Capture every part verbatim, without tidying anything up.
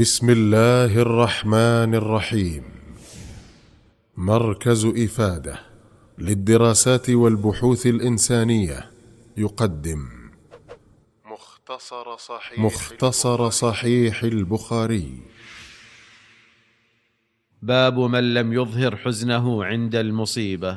بسم الله الرحمن الرحيم. مركز إفادة للدراسات والبحوث الإنسانية يقدم مختصر صحيح, مختصر صحيح البخاري. باب من لم يظهر حزنه عند المصيبة.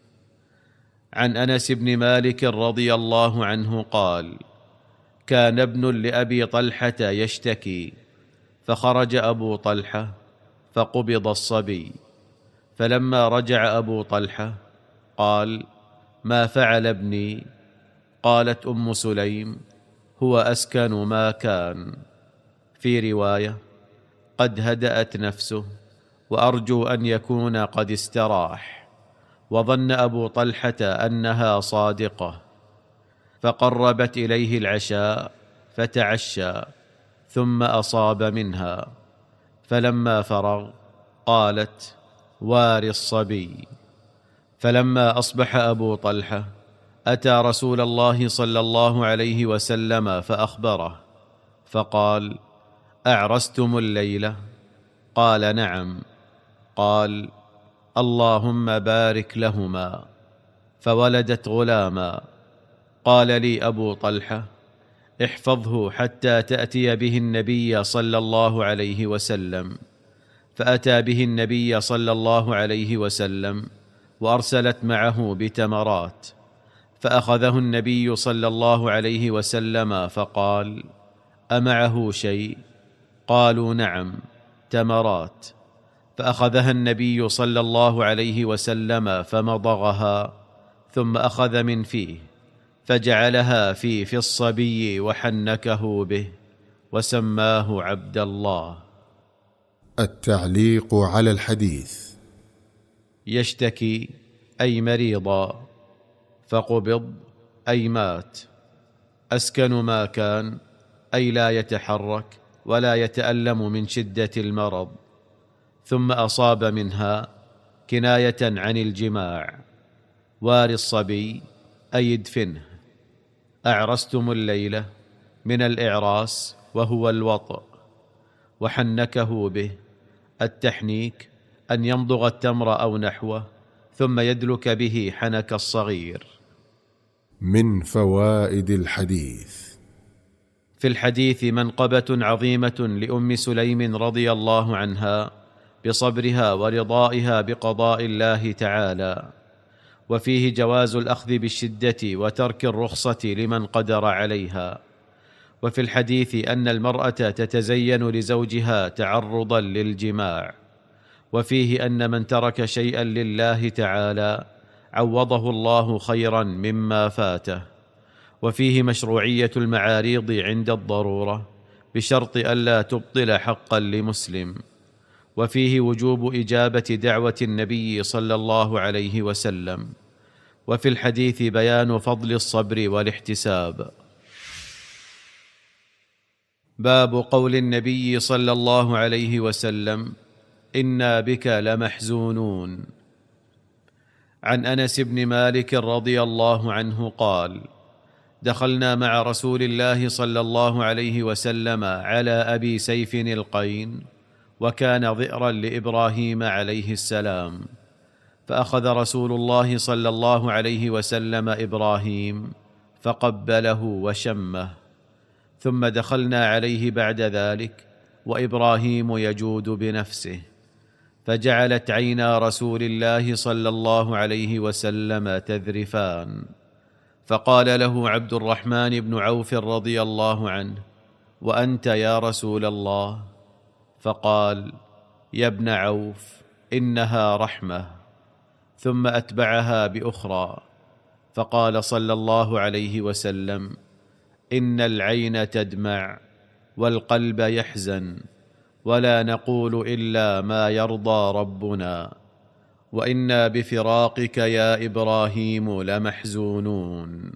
عن أنس بن مالك رضي الله عنه قال: كان ابن لأبي طلحة يشتكي، فخرج أبو طلحة فقبض الصبي، فلما رجع أبو طلحة قال: ما فعل ابني؟ قالت أم سليم: هو أسكن ما كان. في رواية: قد هدأت نفسه، وأرجو أن يكون قد استراح. وظن أبو طلحة أنها صادقة، فقربت إليه العشاء فتعشى، ثم أصاب منها، فلما فرغ قالت: وار الصبي. فلما أصبح أبو طلحة أتى رسول الله صلى الله عليه وسلم فأخبره، فقال: أعرستم الليلة؟ قال: نعم. قال: اللهم بارك لهما. فولدت غلاما. قال لي أبو طلحة: احفظه حتى تأتي به النبي صلى الله عليه وسلم. فأتى به النبي صلى الله عليه وسلم، وأرسلت معه بتمرات، فأخذه النبي صلى الله عليه وسلم فقال: أمعه شيء؟ قالوا: نعم، تمرات. فأخذها النبي صلى الله عليه وسلم فمضغها، ثم أخذ من فيه فجعلها في في الصبي وحنكه به، وسماه عبد الله. التعليق على الحديث. يشتكي أي مريضا، فقبض أي مات. أسكن ما كان أي لا يتحرك ولا يتألم من شدة المرض. ثم أصاب منها كناية عن الجماع. وار الصبي أي ادفنه. أعرستم الليلة من الإعراس وهو الوطء. وحنكه به التحنيك، أن يمضغ التمر أو نحوه ثم يدلك به حنك الصغير. من فوائد الحديث. في الحديث منقبة عظيمة لأم سليم رضي الله عنها بصبرها ورضائها بقضاء الله تعالى، وفيه جواز الأخذ بالشدة وترك الرخصة لمن قدر عليها. وفي الحديث أن المرأة تتزين لزوجها تعرضا للجماع. وفيه أن من ترك شيئا لله تعالى عوضه الله خيرا مما فاته. وفيه مشروعية المعاريض عند الضرورة بشرط ألا تبطل حقا لمسلم. وفيه وجوب إجابة دعوة النبي صلى الله عليه وسلم. وفي الحديث بيان فضل الصبر والاحتساب. باب قول النبي صلى الله عليه وسلم: إنا بك لمحزونون. عن أنس بن مالك رضي الله عنه قال: دخلنا مع رسول الله صلى الله عليه وسلم على أبي سيف القين، وكان ضئرا لإبراهيم عليه السلام، فأخذ رسول الله صلى الله عليه وسلم إبراهيم فقبله وشمه، ثم دخلنا عليه بعد ذلك وإبراهيم يجود بنفسه، فجعلت عينا رسول الله صلى الله عليه وسلم تذرفان، فقال له عبد الرحمن بن عوف رضي الله عنه: وأنت يا رسول الله؟ فقال: يا ابن عوف، إنها رحمة. ثم أتبعها بأخرى، فقال صلى الله عليه وسلم: إن العين تدمع والقلب يحزن، ولا نقول إلا ما يرضى ربنا، وإنا بفراقك يا إبراهيم لمحزونون.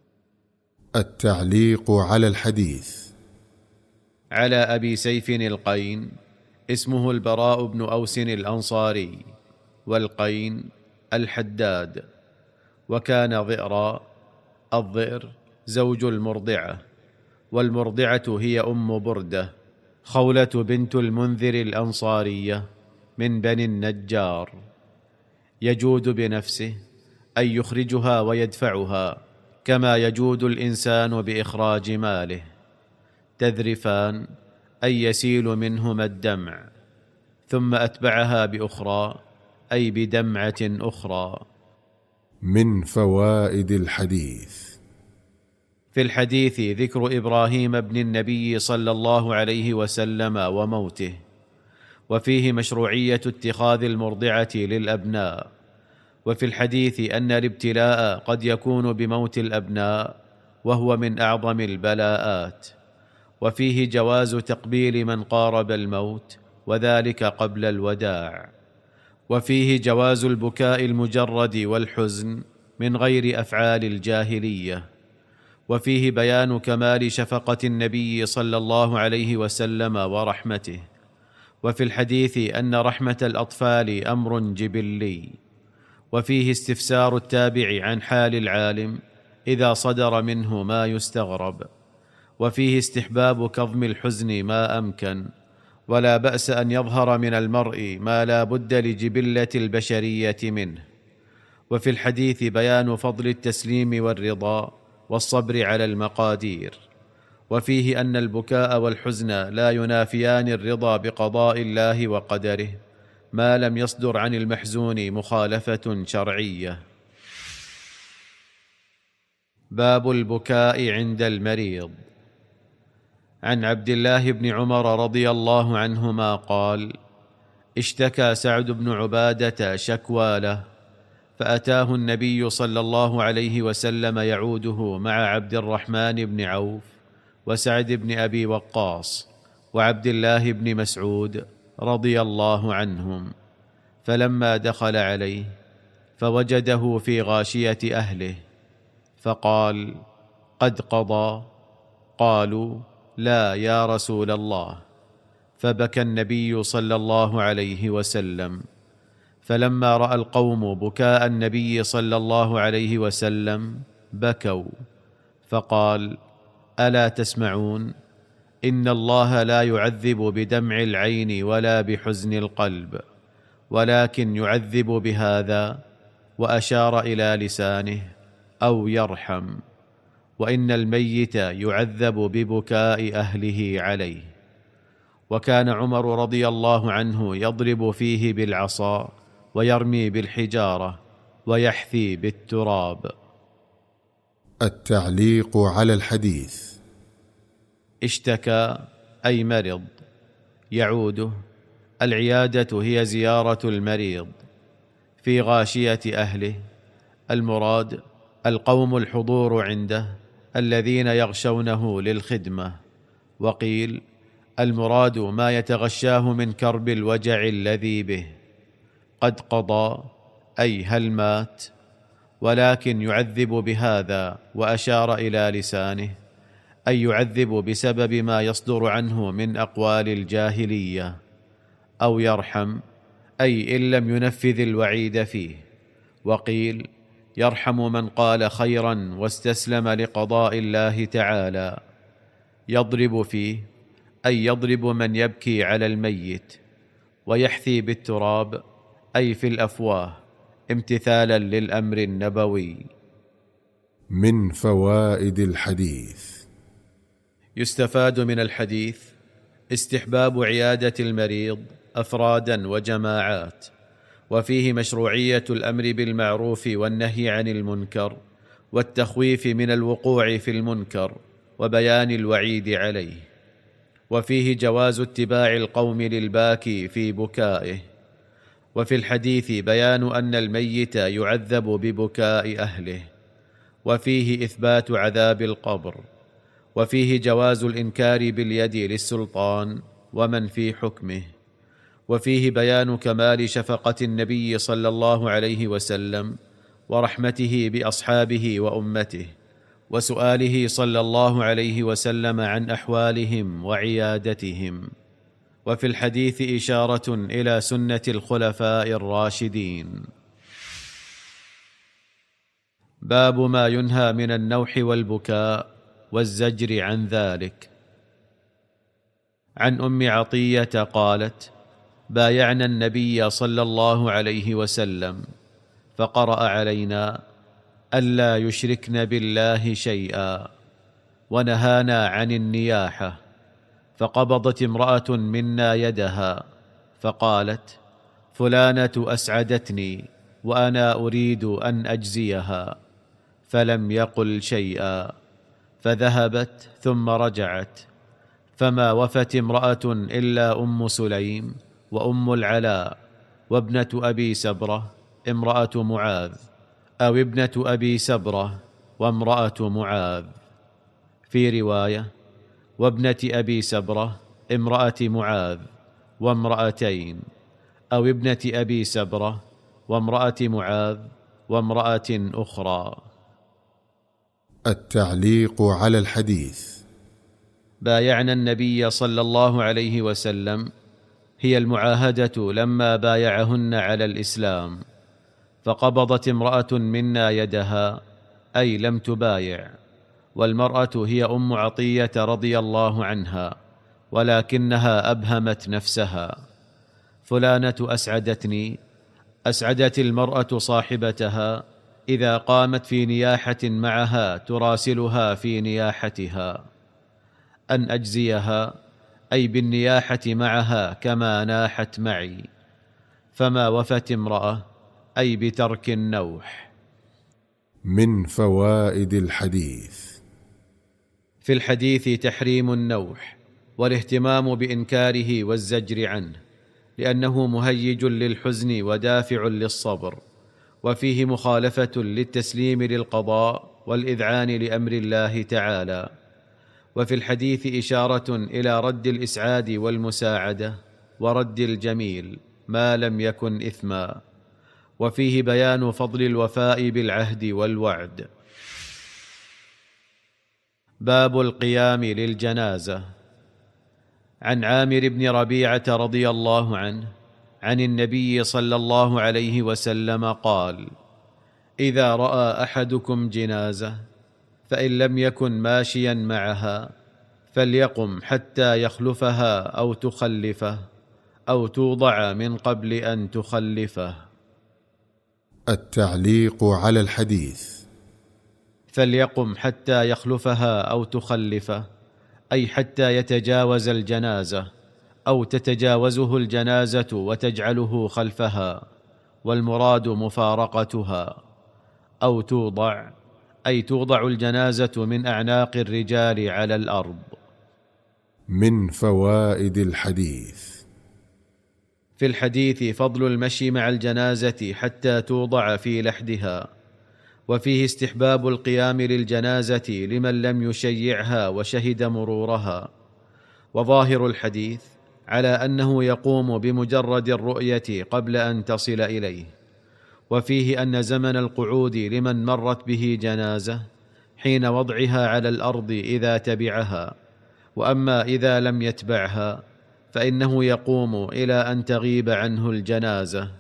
التعليق على الحديث. على أبي سيف القين اسمه البراء بن أوس الأنصاري، والقين الحداد، وكان ضئرا. الضئر زوج المرضعة، والمرضعة هي أم بردة خولة بنت المنذر الأنصارية من بني النجار، يجود بنفسه أي يخرجها ويدفعها كما يجود الإنسان بإخراج ماله. تذرفان أي يسيل منهما الدمع، ثم أتبعها بأخرى أي بدمعة أخرى. من فوائد الحديث: في الحديث ذكر إبراهيم بن النبي صلى الله عليه وسلم وموته، وفيه مشروعية اتخاذ المرضعة للأبناء. وفي الحديث أن الابتلاء قد يكون بموت الأبناء، وهو من أعظم البلاءات. وفيه جواز تقبيل من قارب الموت، وذلك قبل الوداع. وفيه جواز البكاء المجرد والحزن من غير أفعال الجاهلية. وفيه بيان كمال شفقة النبي صلى الله عليه وسلم ورحمته. وفي الحديث أن رحمة الأطفال أمر جبلي. وفيه استفسار التابع عن حال العالم إذا صدر منه ما يستغرب. وفيه استحباب كظم الحزن ما أمكن، ولا بأس أن يظهر من المرء ما لا بد لجبلة البشرية منه. وفي الحديث بيان فضل التسليم والرضا والصبر على المقادير. وفيه أن البكاء والحزن لا ينافيان الرضا بقضاء الله وقدره ما لم يصدر عن المحزون مخالفة شرعية. باب البكاء عند المريض. عن عبد الله بن عمر رضي الله عنهما قال: اشتكى سعد بن عبادة شكوى له، فأتاه النبي صلى الله عليه وسلم يعوده مع عبد الرحمن بن عوف وسعد بن أبي وقاص وعبد الله بن مسعود رضي الله عنهم. فلما دخل عليه فوجده في غاشية أهله، فقال: قد قضى؟ قالوا: لا يا رسول الله. فبكى النبي صلى الله عليه وسلم. فلما رأى القوم بكاء النبي صلى الله عليه وسلم بكوا، فقال: ألا تسمعون؟ إن الله لا يعذب بدمع العين ولا بحزن القلب، ولكن يعذب بهذا، وأشار إلى لسانه، أو يرحم، وإن الميت يعذب ببكاء أهله عليه. وكان عمر رضي الله عنه يضرب فيه بالعصا ويرمي بالحجارة ويحثي بالتراب. التعليق على الحديث: اشتكى أي مرض، يعوده. العيادة هي زيارة المريض. في غاشية أهله، المراد القوم الحضور عنده الذين يغشونه للخدمة. وقيل المراد ما يتغشاه من كرب الوجع الذي به. قد قضى أي هل مات، ولكن يعذب بهذا، وأشار إلى لسانه، أي يعذب بسبب ما يصدر عنه من أقوال الجاهلية. أو يرحم أي إن لم ينفذ الوعيد فيه. وقيل يرحم من قال خيرا واستسلم لقضاء الله تعالى. يضرب فيه أي يضرب من يبكي على الميت. ويحثي بالتراب أي في الأفواه، امتثالا للأمر النبوي. من فوائد الحديث: يستفاد من الحديث استحباب عيادة المريض أفرادا وجماعات، وفيه مشروعية الأمر بالمعروف والنهي عن المنكر، والتخويف من الوقوع في المنكر، وبيان الوعيد عليه. وفيه جواز اتباع القوم للباكي في بكائه. وفي الحديث بيان أن الميت يعذب ببكاء أهله. وفيه إثبات عذاب القبر. وفيه جواز الإنكار باليد للسلطان ومن في حكمه. وفيه بيان كمال شفقة النبي صلى الله عليه وسلم ورحمته بأصحابه وأمته، وسؤاله صلى الله عليه وسلم عن أحوالهم وعيادتهم. وفي الحديث إشارة إلى سنة الخلفاء الراشدين. باب ما ينهى من النوح والبكاء والزجر عن ذلك. عن ام عطيه قالت: بايعنا النبي صلى الله عليه وسلم فقرأ علينا ألا يشركن بالله شيئا، ونهانا عن النياحة، فقبضت امرأة منا يدها فقالت: فلانة أسعدتني وأنا أريد أن أجزيها، فلم يقل شيئا، فذهبت ثم رجعت، فما وفت امرأة إلا أم سليم وأم العلاء وابنة أبي سبرة امرأة معاذ، أو ابنة أبي سبرة وامرأة معاذ. في رواية: وابنة أبي سبرة امرأة معاذ وامرأتين، أو ابنة أبي سبرة وامرأة معاذ وامرأة أخرى. التعليق على الحديث. بايعنا النبي صلى الله عليه وسلم هي المعاهدة لما بايعهن على الإسلام، فقبضت امرأة منا يدها أي لم تبايع، والمرأة هي أم عطية رضي الله عنها، ولكنها أبهمت نفسها. فلانة أسعدتني، أسعدت المرأة صاحبتها إذا قامت في نياحة معها تراسلها في نياحتها. أن أجزيها أي بالنياحة معها كما ناحت معي. فما وفت امرأة أي بترك النوح. من فوائد الحديث: في الحديث تحريم النوح والاهتمام بإنكاره والزجر عنه، لأنه مهيج للحزن ودافع للصبر، وفيه مخالفة للتسليم للقضاء والإذعان لأمر الله تعالى. وفي الحديث إشارة إلى رد الإسعاد والمساعدة ورد الجميل ما لم يكن إثما، وفيه بيان فضل الوفاء بالعهد والوعد. باب القيام للجنازة. عن عامر بن ربيعة رضي الله عنه عن النبي صلى الله عليه وسلم قال: إذا رأى أحدكم جنازة فإن لم يكن ماشيا معها فليقم حتى يخلفها أو تخلفه، أو توضع من قبل أن تخلفه. التعليق على الحديث. فليقم حتى يخلفها أو تخلفه أي حتى يتجاوز الجنازة، أو تتجاوزه الجنازة وتجعله خلفها، والمراد مفارقتها. أو توضع أي توضع الجنازة من أعناق الرجال على الأرض. من فوائد الحديث: في الحديث فضل المشي مع الجنازة حتى توضع في لحدها، وفيه استحباب القيام للجنازة لمن لم يشيعها وشهد مرورها. وظاهر الحديث على أنه يقوم بمجرد الرؤية قبل أن تصل إليه. وفيه أن زمن القعود لمن مرت به جنازة حين وضعها على الأرض إذا تبعها، وأما إذا لم يتبعها فإنه يقوم إلى أن تغيب عنه الجنازة.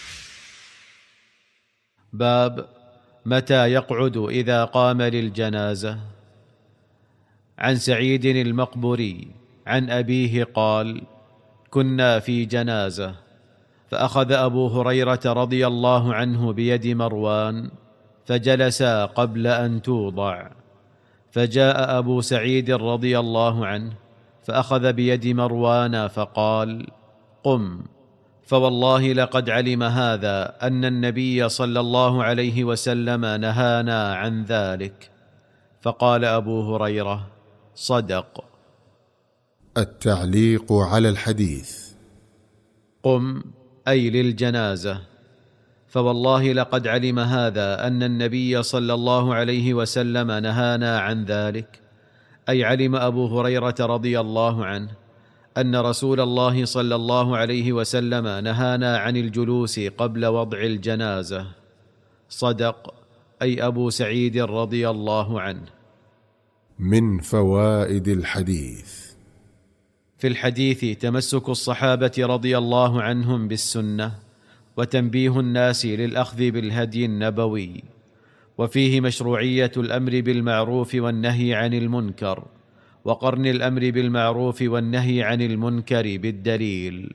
باب متى يقعد إذا قام للجنازة. عن سعيد المقبري عن أبيه قال: كنا في جنازة، فأخذ أبو هريرة رضي الله عنه بيد مروان فجلسا قبل أن توضع، فجاء أبو سعيد رضي الله عنه فأخذ بيد مروان فقال: قم، فوالله لقد علم هذا أن النبي صلى الله عليه وسلم نهانا عن ذلك. فقال أبو هريرة: صدق. التعليق على الحديث. قم أي للجنازة. فوالله لقد علم هذا أن النبي صلى الله عليه وسلم نهانا عن ذلك، أي علم أبو هريرة رضي الله عنه أن رسول الله صلى الله عليه وسلم نهانا عن الجلوس قبل وضع الجنازة. صدق أي أبو سعيد رضي الله عنه. من فوائد الحديث. في الحديث تمسك الصحابة رضي الله عنهم بالسنة، وتنبيه الناس للأخذ بالهدي النبوي، وفيه مشروعية الأمر بالمعروف والنهي عن المنكر، وقرن الامر بالمعروف والنهي عن المنكر بالدليل.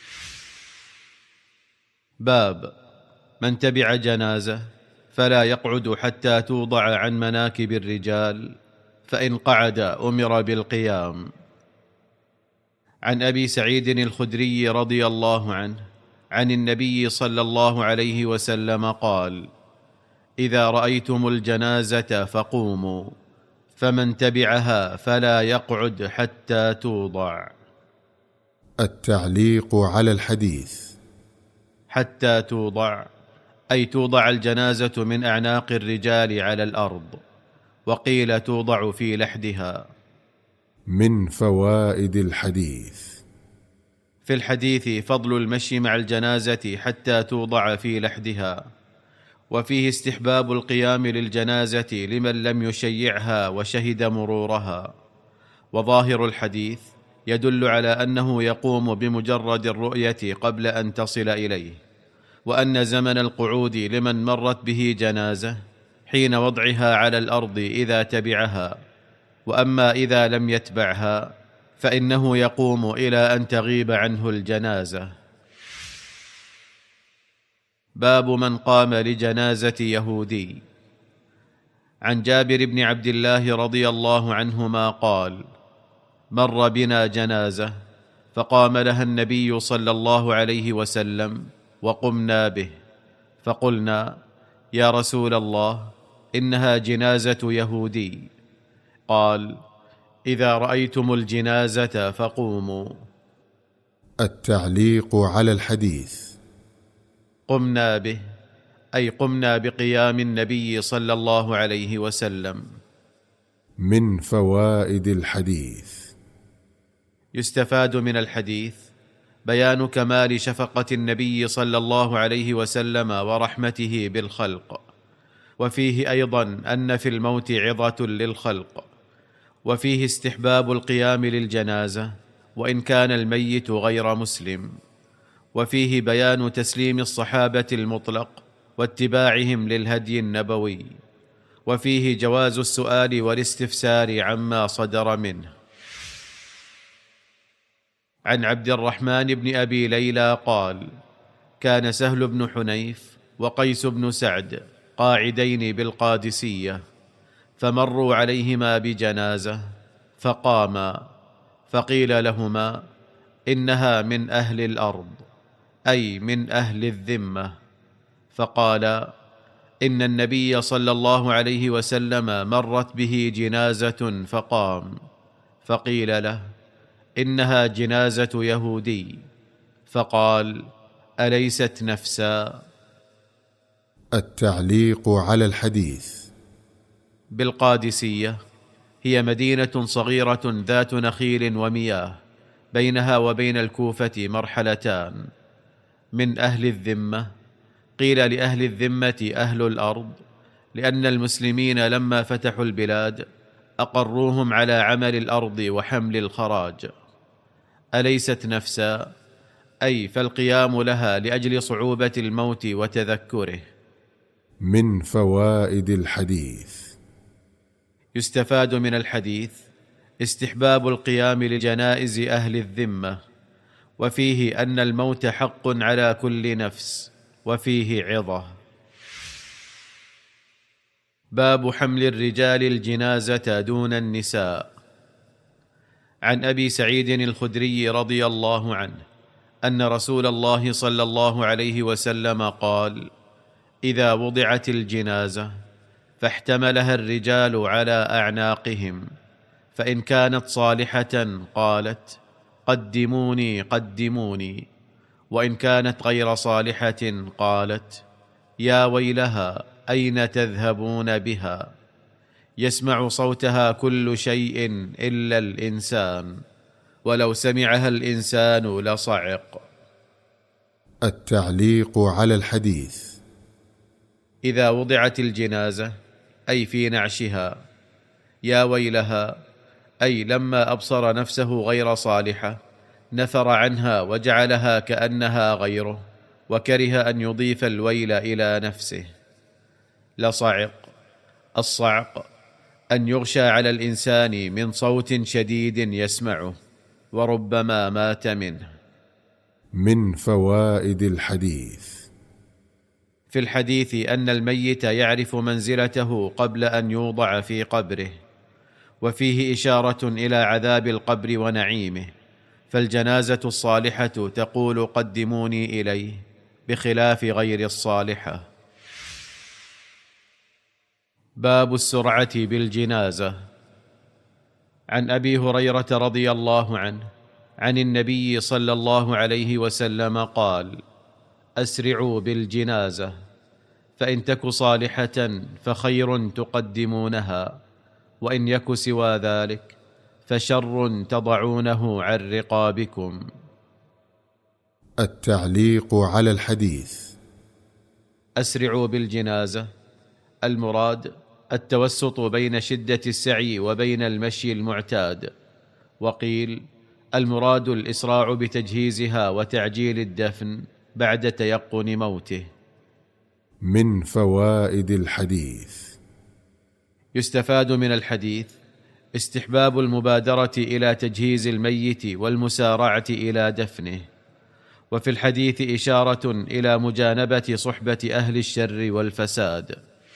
باب من تبع جنازه فلا يقعد حتى توضع عن مناكب الرجال، فان قعد امر بالقيام. عن ابي سعيد الخدري رضي الله عنه عن النبي صلى الله عليه وسلم قال: اذا رايتم الجنازه فقوموا، فمن تبعها فلا يقعد حتى توضع. التعليق على الحديث. حتى توضع اي توضع الجنازه من اعناق الرجال على الارض، وقيل توضع في لحدها. من فوائد الحديث: في الحديث فضل المشي مع الجنازه حتى توضع في لحدها، وفيه استحباب القيام للجنازه لمن لم يشيعها وشهد مرورها. وظاهر الحديث يدل على انه يقوم بمجرد الرؤيه قبل ان تصل اليه، وان زمن القعود لمن مرت به جنازه حين وضعها على الارض اذا تبعها، واما اذا لم يتبعها فانه يقوم الى ان تغيب عنه الجنازه. باب من قام لجنازه يهودي. عن جابر بن عبد الله رضي الله عنهما قال: مر بنا جنازه فقام لها النبي صلى الله عليه وسلم وقمنا به، فقلنا: يا رسول الله، انها جنازه يهودي. قال: اذا رايتم الجنازه فقوموا. التعليق على الحديث. قمنا به اي قمنا بقيام النبي صلى الله عليه وسلم. من فوائد الحديث: يستفاد من الحديث بيان كمال شفقه النبي صلى الله عليه وسلم ورحمته بالخلق، وفيه ايضا ان في الموت عظه للخلق، وفيه استحباب القيام للجنازه وان كان الميت غير مسلم، وفيه بيان تسليم الصحابه المطلق واتباعهم للهدي النبوي، وفيه جواز السؤال والاستفسار عما صدر منه. عن عبد الرحمن بن ابي ليلى قال: كان سهل بن حنيف وقيس بن سعد قاعدين بالقادسيه، فمروا عليهما بجنازه فقاما، فقيل لهما: انها من اهل الارض، اي من اهل الذمه. فقالا: ان النبي صلى الله عليه وسلم مرت به جنازه فقام، فقيل له: انها جنازه يهودي. فقال: اليست نفسا؟ التعليق على الحديث. بالقادسيه هي مدينه صغيره ذات نخيل ومياه، بينها وبين الكوفه مرحلتان. من اهل الذمه قيل لاهل الذمه اهل الارض، لان المسلمين لما فتحوا البلاد اقروهم على عمل الارض وحمل الخراج. اليست نفسا؟ اي فالقيام لها لاجل صعوبه الموت وتذكره. من فوائد الحديث: يستفاد من الحديث استحباب القيام لجنائز اهل الذمه، وفيه ان الموت حق على كل نفس، وفيه عظه. باب حمل الرجال الجنازه دون النساء. عن ابي سعيد الخدري رضي الله عنه ان رسول الله صلى الله عليه وسلم قال: اذا وضعت الجنازه فاحتملها الرجال على اعناقهم، فان كانت صالحه قالت: قدموني قدموني، وان كانت غير صالحه قالت: يا ويلها اين تذهبون بها؟ يسمع صوتها كل شيء الا الانسان، ولو سمعها الانسان لصعق. التعليق على الحديث. اذا وضعت الجنازه اي في نعشها. يا ويلها اي لما ابصر نفسه غير صالحه نفر عنها وجعلها كانها غيره، وكره ان يضيف الويل الى نفسه. لصعق. الصعق أن يغشى على الإنسان من صوت شديد يسمعه وربما مات منه. من فوائد الحديث: في الحديث أن الميت يعرف منزلته قبل أن يوضع في قبره، وفيه إشارة إلى عذاب القبر ونعيمه، فالجنازة الصالحة تقول قدموني إليه، بخلاف غير الصالحة. باب السرعة بالجنازة. عن أبي هريرة رضي الله عنه عن النبي صلى الله عليه وسلم قال: أسرعوا بالجنازة، فإن تك صالحة فخير تقدمونها، وإن يك سوى ذلك فشر تضعونه عن رقابكم. التعليق على الحديث: أسرعوا بالجنازة، المراد التوسط بين شدة السعي وبين المشي المعتاد، وقيل المراد الإسراع بتجهيزها وتعجيل الدفن بعد تيقن موته. من فوائد الحديث: يستفاد من الحديث استحباب المبادرة إلى تجهيز الميت والمسارعة إلى دفنه، وفي الحديث إشارة إلى مجانبة صحبة أهل الشر والفساد.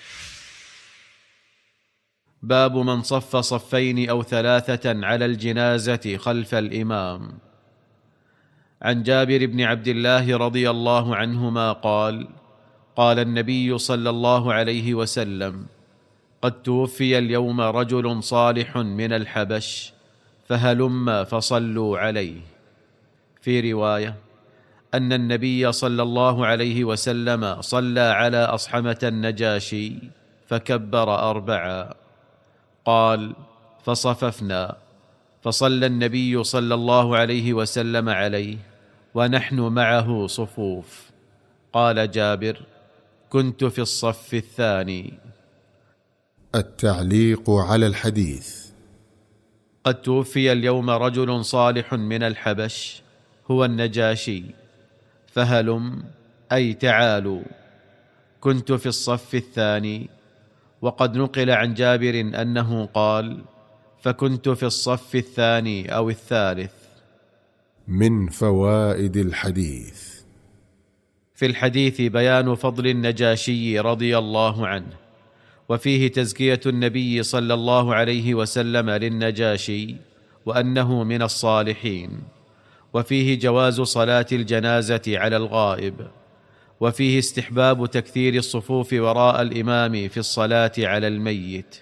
باب من صف صفين أو ثلاثة على الجنازة خلف الإمام. عن جابر بن عبد الله رضي الله عنهما قال: قال النبي صلى الله عليه وسلم: قد توفي اليوم رجل صالح من الحبش، فهلم فصلوا عليه. في رواية أن النبي صلى الله عليه وسلم صلى على أصحمة النجاشي فكبر أربعا. قال: فصففنا، فصلى النبي صلى الله عليه وسلم عليه ونحن معه صفوف. قال جابر: كنت في الصف الثاني. التعليق على الحديث: قد توفي اليوم رجل صالح من الحبش هو النجاشي، فهلم أي تعالوا. كنت في الصف الثاني. وقد نقل عن جابر أنه قال: فكنت في الصف الثاني أو الثالث. من فوائد الحديث: في الحديث بيان فضل النجاشي رضي الله عنه، وفيه تزكية النبي صلى الله عليه وسلم للنجاشي وأنه من الصالحين، وفيه جواز صلاة الجنازة على الغائب، وفيه استحباب تكثير الصفوف وراء الإمام في الصلاة على الميت.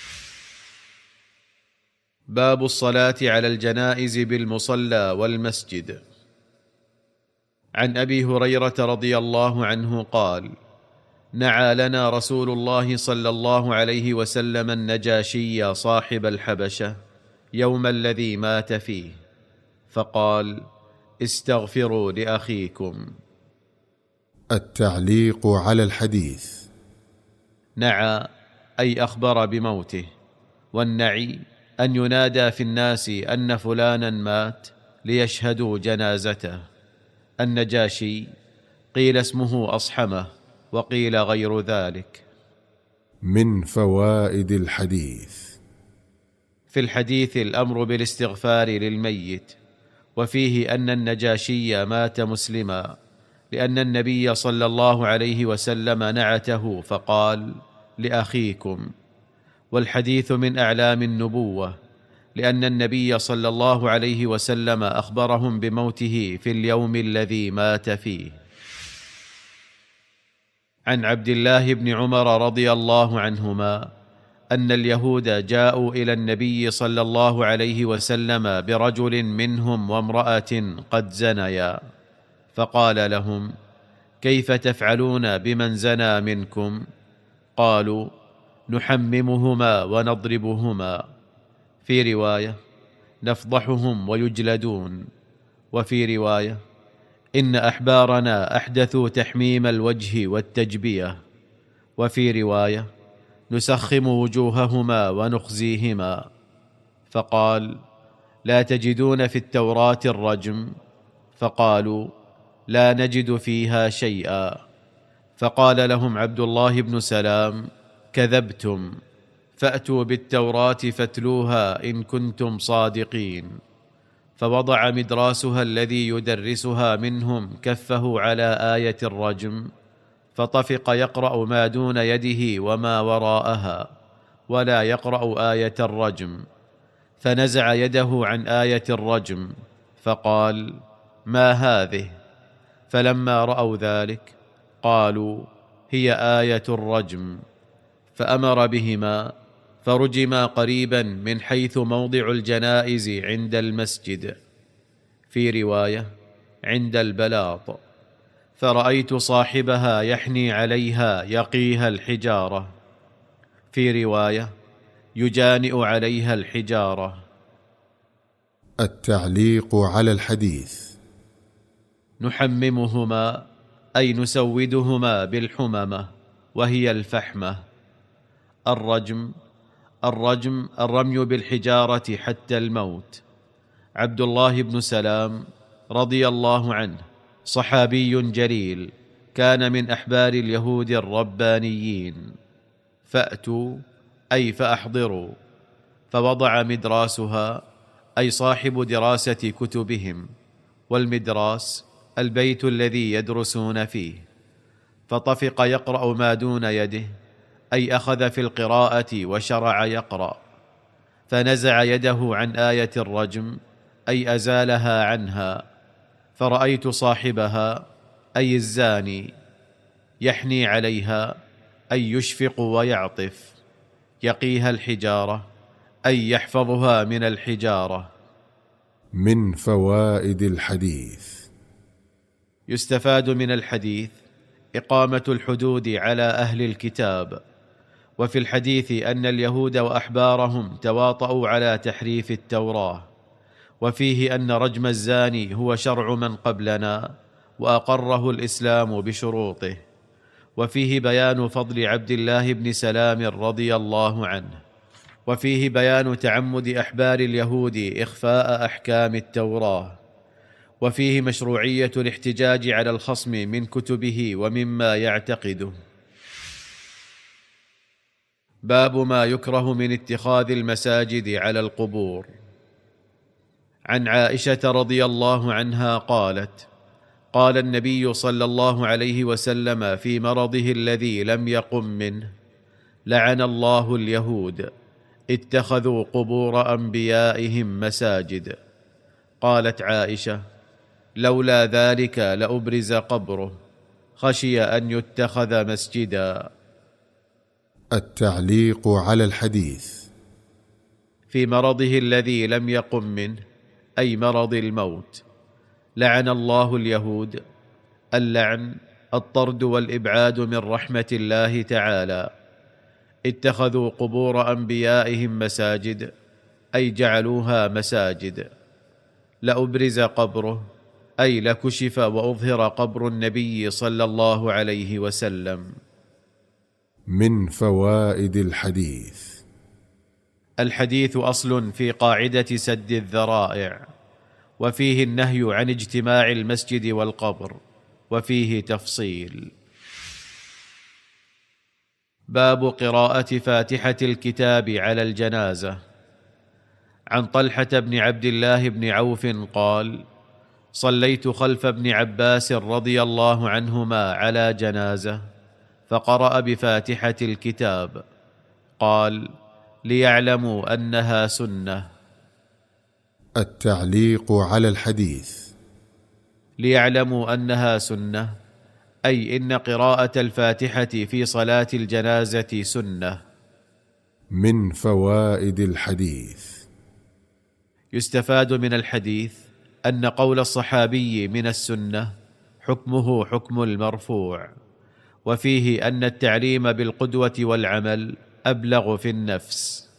باب الصلاة على الجنائز بالمصلى والمسجد. عن أبي هريرة رضي الله عنه قال: نعى لنا رسول الله صلى الله عليه وسلم النجاشي صاحب الحبشة يوم الذي مات فيه، فقال: استغفروا لأخيكم. التعليق على الحديث: نعى أي أخبر بموته، والنعي أن ينادى في الناس أن فلانا مات ليشهدوا جنازته. النجاشي قيل اسمه أصحمة، وقيل غير ذلك. من فوائد الحديث: في الحديث الأمر بالاستغفار للميت، وفيه أن النجاشي مات مسلما، لأن النبي صلى الله عليه وسلم نعته فقال: لأخيكم. والحديث من أعلام النبوة، لأن النبي صلى الله عليه وسلم أخبرهم بموته في اليوم الذي مات فيه. عن عبد الله بن عمر رضي الله عنهما أن اليهود جاءوا إلى النبي صلى الله عليه وسلم برجل منهم وامرأة قد زنيا، فقال لهم: كيف تفعلون بمن زنى منكم؟ قالوا: نحممهما ونضربهما. في رواية: نفضحهم ويجلدون. وفي رواية: إن أحبارنا أحدثوا تحميم الوجه والتجبية. وفي رواية: نسخم وجوههما ونخزيهما. فقال: لا تجدون في التوراة الرجم؟ فقالوا: لا نجد فيها شيئا. فقال لهم عبد الله بن سلام: كذبتم، فأتوا بالتوراة فاتلوها إن كنتم صادقين. فوضع مدراسها الذي يدرسها منهم كفه على آية الرجم، فطفق يقرأ ما دون يده وما وراءها، ولا يقرأ آية الرجم، فنزع يده عن آية الرجم فقال: ما هذه؟ فلما رأوا ذلك قالوا: هي آية الرجم، فأمر بهما فرجما قريبا من حيث موضع الجنائز عند المسجد، في رواية عند البلاط، فرأيت صاحبها يحني عليها يقيها الحجارة، في رواية يجانئ عليها الحجارة. التعليق على الحديث: نحممهما أي نسودهما بالحممة، وهي الفحمة. الرجم الرجم الرمي بالحجارة حتى الموت. عبد الله بن سلام رضي الله عنه صحابي جليل، كان من أحبار اليهود الربانيين. فأتوا أي فأحضروا، فوضع مدراسها أي صاحب دراسة كتبهم، والمدراس البيت الذي يدرسون فيه، فطفق يقرأ ما دون يده، أي أخذ في القراءة وشرع يقرأ، فنزع يده عن آية الرجم أي أزالها عنها، فرأيت صاحبها أي الزاني يحني عليها أي يشفق ويعطف، يقيها الحجارة أي يحفظها من الحجارة. من فوائد الحديث: يستفاد من الحديث إقامة الحدود على أهل الكتاب. وفي الحديث أن اليهود وأحبارهم تواطؤوا على تحريف التوراة. وفيه أن رجم الزاني هو شرع من قبلنا، وأقره الإسلام بشروطه. وفيه بيان فضل عبد الله بن سلام رضي الله عنه. وفيه بيان تعمد أحبار اليهود إخفاء أحكام التوراة. وفيه مشروعية الاحتجاج على الخصم من كتبه ومما يعتقده. باب ما يكره من اتخاذ المساجد على القبور. عن عائشة رضي الله عنها قالت: قال النبي صلى الله عليه وسلم في مرضه الذي لم يقم منه: لعن الله اليهود اتخذوا قبور أنبيائهم مساجد. قالت عائشة: لولا ذلك لأبرز قبره، خشي أن يتخذ مسجدا. التعليق على الحديث: في مرضه الذي لم يقم منه أي مرض الموت. لعن الله اليهود. اللعن الطرد والإبعاد من رحمة الله تعالى. اتخذوا قبور أنبيائهم مساجد أي جعلوها مساجد. لأبرز قبره أي لكشف وأظهر قبر النبي صلى الله عليه وسلم. من فوائد الحديث: الحديث أصل في قاعدة سد الذرائع، وفيه النهي عن اجتماع المسجد والقبر، وفيه تفصيل. باب قراءة فاتحة الكتاب على الجنازة. عن طلحة بن عبد الله بن عوف قال: صليت خلف ابن عباس رضي الله عنهما على جنازة، فقرأ بفاتحة الكتاب. قال: ليعلموا أنها سنة. التعليق على الحديث: ليعلموا أنها سنة أي إن قراءة الفاتحة في صلاة الجنازة سنة. من فوائد الحديث: يستفاد من الحديث أن قول الصحابي من السنة حكمه حكم المرفوع. وفيه أن التعليم بالقدوة والعمل أبلغ في النفس.